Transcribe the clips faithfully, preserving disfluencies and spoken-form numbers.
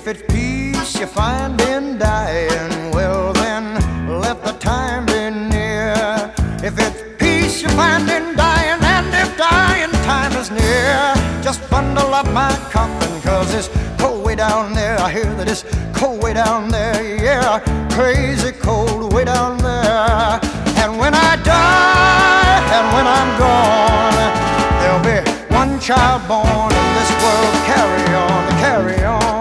If it's peace you find in dying, well then let the time be near. If it's peace you find in dying, and if dying time is near, just bundle up my coffin, cause it's cold way down there. I hear that it's cold way down there, yeah, crazy cold way down there. And when I die, and when I'm gone, there'll be one child born in this world to carry on, to carry on.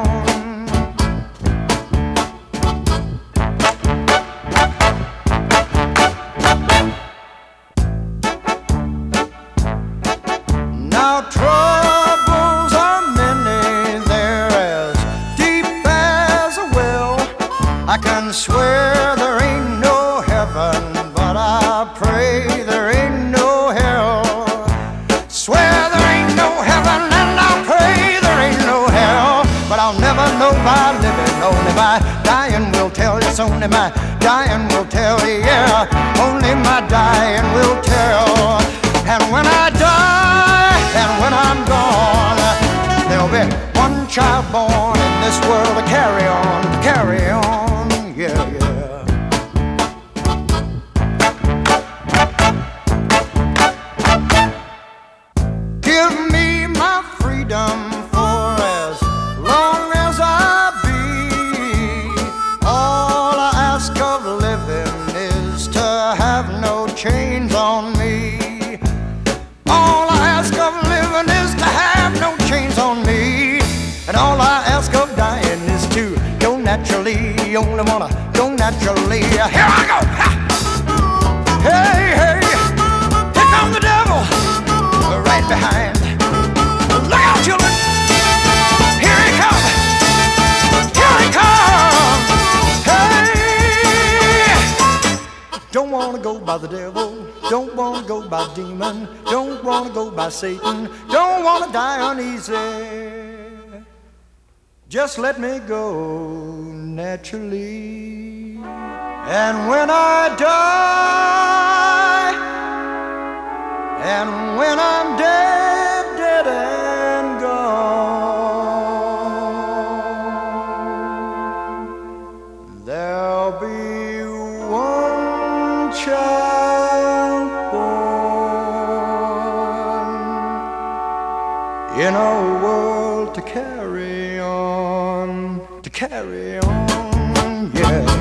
Now troubles are many, they're as deep as a well. I can swear there ain't no heaven, but I pray there ain't no hell. Swear there ain't no heaven, and I pray there ain't no hell. But I'll never know by living, only by dying will tell. It's only my dying will tell, yeah, only my dying will tell. And when I die, and when I'm gone, there'll be one child born in this world to carry on, to carry on, yeah, yeah. Give me my freedom for as long as I be. All I ask of living is to have no chains on me. All I ask of living is to have no chains on me. And all I ask of dying is to go naturally. You only wanna go naturally. Here I go! Ha! Hey, hey! Here comes the devil! Right behind. Look out, children! Here he comes! Here he comes! Hey! Don't wanna go by the devil. Don't wanna go by demon. Don't wanna go by Satan. Don't wanna die uneasy. Just let me go naturally. And when I die, and when I'm dead, dead and gone, there'll be one child born in a world to carry on, to carry on, yeah.